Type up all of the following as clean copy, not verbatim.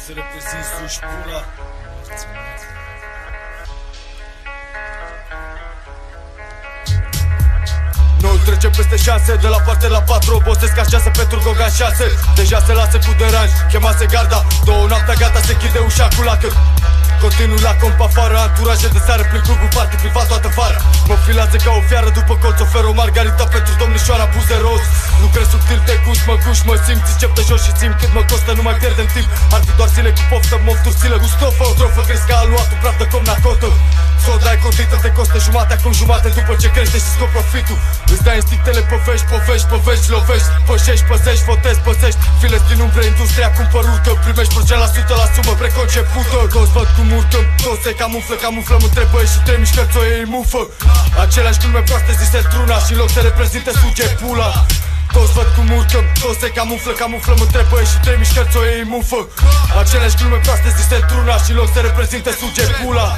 să reprezint suși pula. Nu trece peste șanse, de la parte la 4 obosesc ca 6 pentru Goga 6. Deja se lasă cu deranj, chemase garda. 2 noaptea gata, se închide ușa cu lacăt. Continui la comp afară, anturaje de seară prin clubul party privat toată vara. Mă filează ca o fiară după colț, ofer o margarita pentru domnișoara buze roz. Lucrez subtil, te guși, mă guși, mă simt, încep de jos și simt cât mă costă, nu mai pierdem timp. Ar fi doar zile cu poftă, mofturi, zile cu stofă. O trofă crezi că a luat un praf de com nacotă. Soda ai contită, te costă jumate, acum jumate după ce crește și scop profitul. Îți dai instinctele, povești, lovești. Pășești, păzești, votezi, păzești. Files din umbre, industria cumpărută. Primești procent la 100 la sumă preconcepută. Toți văd cum urcăm, toți se camuflăm între băieți și 3 mișcări ți-o iei mufă. Aceleași glume proaste zise într-una și în loc să reprezinte suge pula. Toți văd cum urcăm, toți se camuflăm între băieți și 3 mișcări ți-o iei mufă. Aceleași glume proaste zise într-una și în loc să reprezinte suge pula.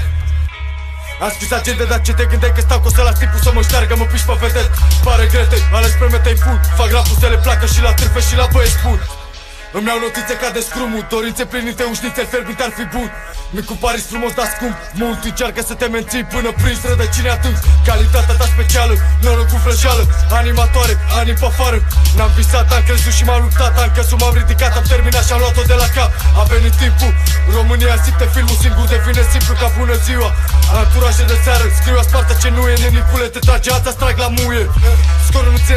Am scris agende, dar ce te gândeai că stau că o să las timpul să mă șteargă, mă piși pe vedet. Pare grete, ales premetei pun. Fac rapul să le placă și la târfe și la băieți spun. Îmi iau notițe ca de scrumul, dorințe plinite, ușnițe, fierbinte ar fi bun. Mi cu Paris frumos, dar scump. Mult încearcă să te menții până prins rădăcini atunci. Calitatea ta specială, noroc cu vrăjeală. Animatoare, anii pe afară. N-am visat, am crezut și m-am luptat. Am căzut, m-am ridicat, am terminat și am luat-o de la cap. A venit timpul, România simte filmul, singur devine simplu ca bună ziua. Anturaje de seară, scriu aspartă ce nu e. Nenicule, te trage ața, trag la muie. Scorul nu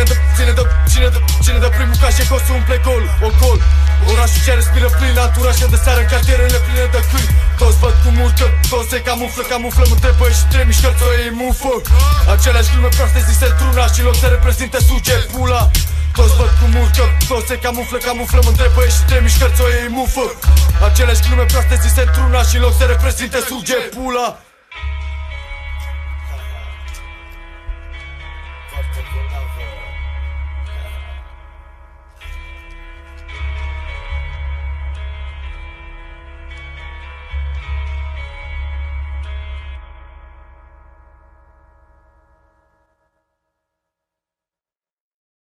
ține de primul ca și cosul umple gol, o gol. Orașul ce respiră plin, anturaje de seară în cartierele pline de câini. Toți văd cum urcă, toți se camuflăm între băieți și 3 mișcări ți-o iei mufă. Aceleași glume proaste zise într-una și în loc să reprezinte suge pula. Toți văd cum urcă, toți se camuflăm între băieți și 3 mișcări ți-o iei mufă. Aceleași glume proaste zise într-una și în loc să reprezinte suge pula. Foarte bolnavă.